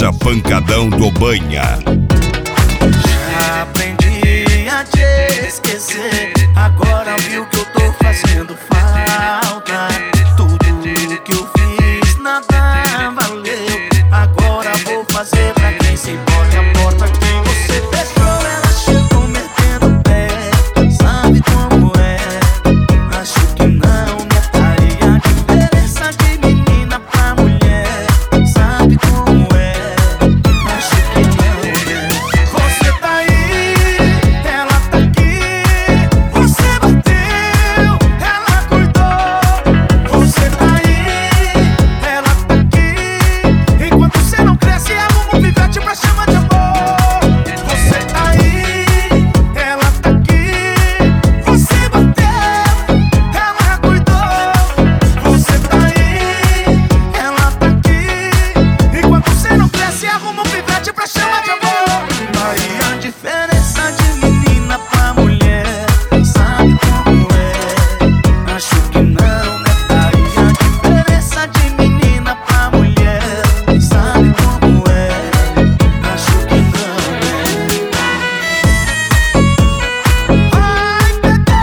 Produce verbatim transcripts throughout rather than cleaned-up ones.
Corsa Pancadão do Banha. Já aprendi a te esquecer, agora viu que eu tô fazendo falta. Tudo que eu fiz nada valeu, agora vou fazer pra quem se importa. A porta que você fechou, ela chegou metendo o pé. Sabe como é? Acho que não notaria a diferença de menina pra mulher. Sabe como é? Acho que não é. Você tá aí, ela tá aqui. Você bateu, ela cuidou. Você tá aí, ela tá aqui. Enquanto você não cresce, arruma um pivete pra chamar de amor. Você tá aí, ela tá aqui. Você bateu, ela cuidou. Você tá aí, ela tá aqui. Enquanto você não cresce, arruma um pivete pra chamar de amor. Aí a diferença de menina pra mulher, sabe como é? Acho que não, né? Aí a diferença de menina pra mulher, sabe como é? Acho que não, né? Ai,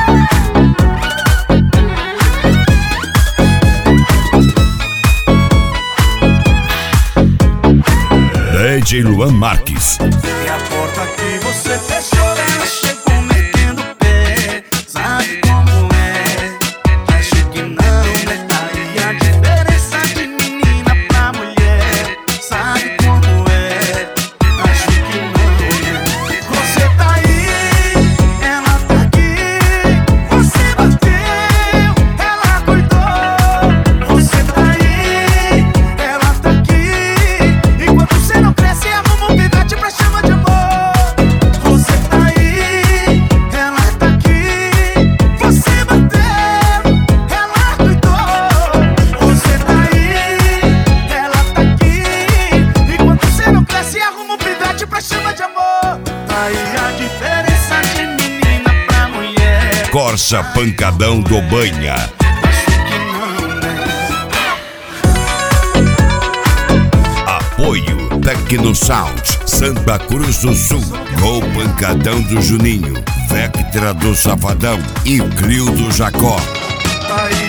D J Luan Marques. E a porta que você fechou, ela chegou metendo o pé. Sabe como é? Acho que não, né? Aí a diferença de menina pra mulher, sabe como é? Acho que não, né? Você tá aí, ela tá aqui. Você bateu, ela cuidou. Você tá aí, ela tá aqui. Enquanto você não cresce, arruma um pivete pra chamar de amor. Você tá aí, ela tá aqui. Você bateu, ela cuidou. Você tá aí, ela tá aqui. Enquanto você não cresce, arruma um pivete pra chamar de amor. Aí a diferença de menina pra mulher, Corsa Pancadão do Banha. acho que não, né? Apoio Tecno Sound, Santa Cruz do Sul, Gol Pancadão do Juninho, Vectra do Safadão e Crio do Jacó. Aí